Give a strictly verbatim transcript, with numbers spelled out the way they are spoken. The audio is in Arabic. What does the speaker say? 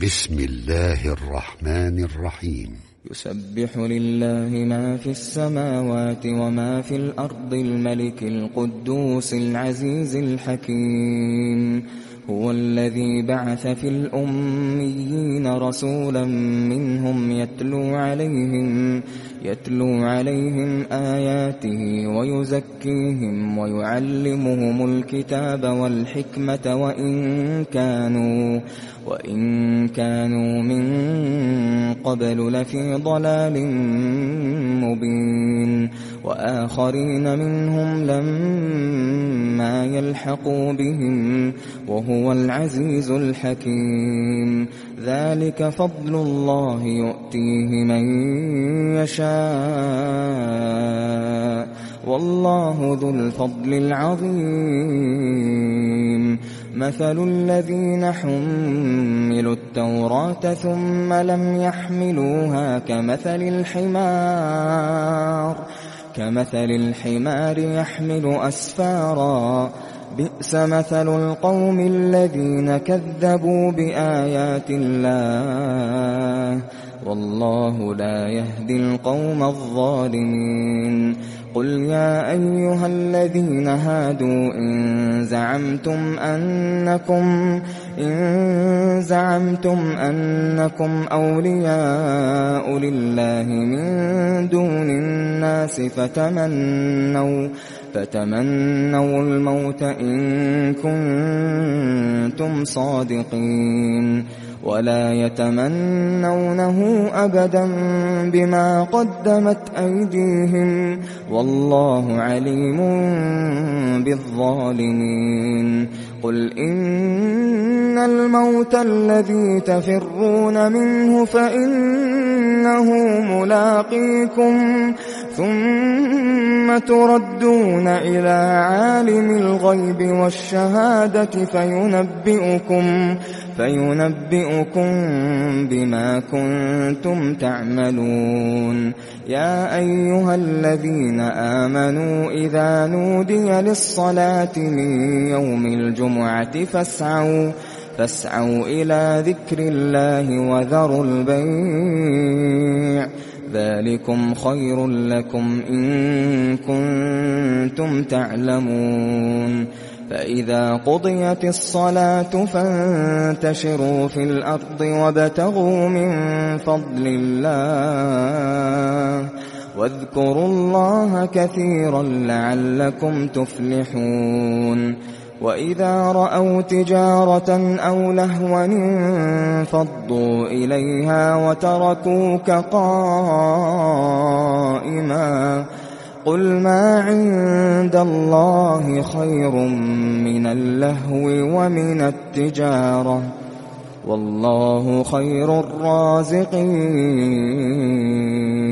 بسم الله الرحمن الرحيم. يسبح لله ما في السماوات وما في الأرض الملك القدوس العزيز الحكيم. هو الذي بعث في الأميين رسولا منهم يتلو عليهم يتلو عليهم آياته ويزكيهم ويعلمهم الكتاب والحكمة وإن كانوا وإن كانوا من قبل لفي ضلال مبين. وآخرين منهم لما يلحقوا بهم وهو العزيز الحكيم. ذلك فضل الله يؤتيه من يشاء والله ذو الفضل العظيم. مثل الذين حملوا التوراة ثم لم يحملوها كمثل الحمار كمثل الحمار يحمل أسفارا بئس مثل القوم الذين كذبوا بآيات الله والله لا يهدي القوم الظالمين. قل يا أيها الذين هادوا إن زعمتم أنكم إن زعمتم أنكم أولياء لله من دون الناس فتمنوا فتمنوا الموت إن كنتم صادقين ولا يتمنونه أبدا بما قدمت أيديهم والله عليم بالظالمين. قل إن الموت الذي تفرون منه فإنه ملاقيكم ثم تردون إلى عالم الغيب والشهادة فينبئكم فينبئكم بما كنتم تعملون. يا أيها الذين آمنوا إذا نودي للصلاة من يوم الجمعة فاسعوا فاسعوا إلى ذكر الله وذروا البيع ذلكم خير لكم إن كنتم تعلمون. فإذا قضيت الصلاة فانتشروا في الأرض وابتغوا من فضل الله واذكروا الله كثيرا لعلكم تفلحون. وإذا رأوا تجارة أو لهوا انفضوا إليها وتركوك قائما قل ما عند الله خير من اللهو ومن التجارة والله خير الرازقين.